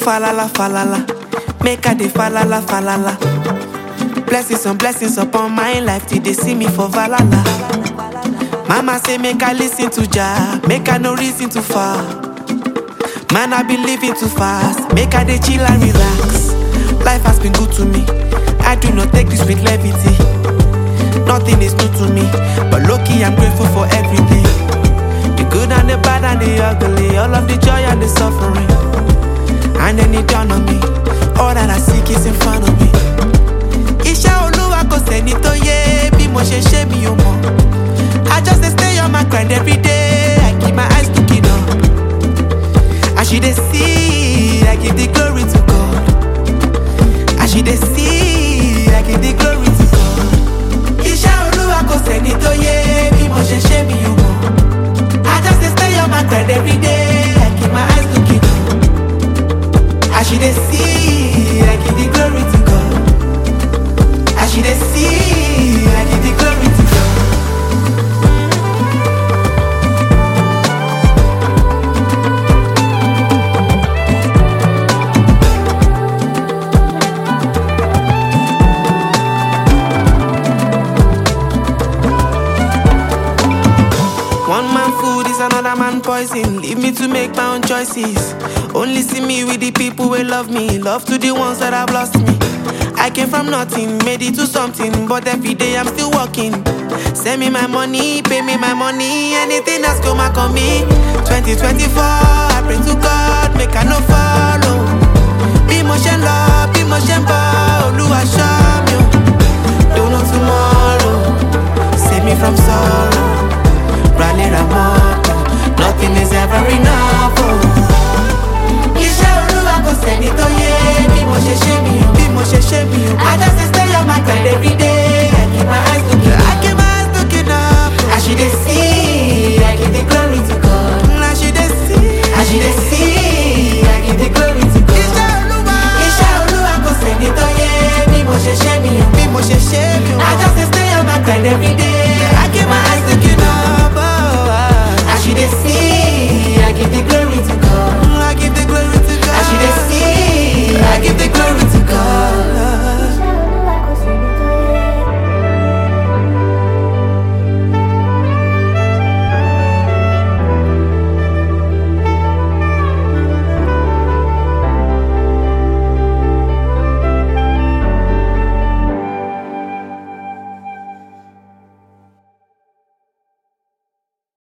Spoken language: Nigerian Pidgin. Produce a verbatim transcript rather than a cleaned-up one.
falala falala, make I dey falala falala. Blessings on blessings upon my life till they see me for valala. Mama say make I listen to Jah, make I no reason too far. Man I be living too fast, make I dey chill and relax. Life has been good to me, I do not take this with levity. Nothing is new to me, but low-key I'm grateful for everything. The good and the bad and the ugly, all of the joy and the suffering. And then it dawned on me, all that I seek is in front of me. Iṣẹ́ Olúwa kò sẹ́ni tó yé bí mo ṣe ṣe mi ò mọ̀. I just dey stay on my grind every day, I keep my eyes looking up. As you dey see, I give the glory to God. As you dey see, I give the glory to God. Iṣẹ́ Olúwa kò sẹ́ni tó yé bí mo ṣe ṣe mi ò mọ̀. I just dey stay on my grind every day, I keep my eyes looking up. As you dey see, I give the glory to God. As you dey see, I give the glory to God. One man food is another man poison. Leave me to make my own choices. Only see me with the people who love me. Love to the ones that have lost me. I came from nothing, made it to something. But every day I'm still working. Send me my money, pay me my money. Anything that's come back on me. twenty twenty-four, I pray to God, make I no follow. Be motion love, be motion ball. Oluwa show me. Don't know tomorrow. Save me from sorrow. Rally Ramoto, nothing is ever enough. Iṣẹ́ Olúwa kò sẹ́ni tó yé bí mo ṣe ṣe mi o, bí mo ṣe ṣe mi o. I just dey stay on my grind every day, I keep my eyes looking up. I keep my eyes looking up. As you dey see, I give the glory to God. As you dey see, as you dey see, I give the glory to God. Iṣẹ́ Olúwa, Iṣẹ́ Olúwa kò sẹ́ni tó yé bí mo ṣe ṣe mi o, bí mo ṣe ṣe mi o. I just dey stay on my grind every day, I keep my eyes looking up. As you dey see, I give the glory.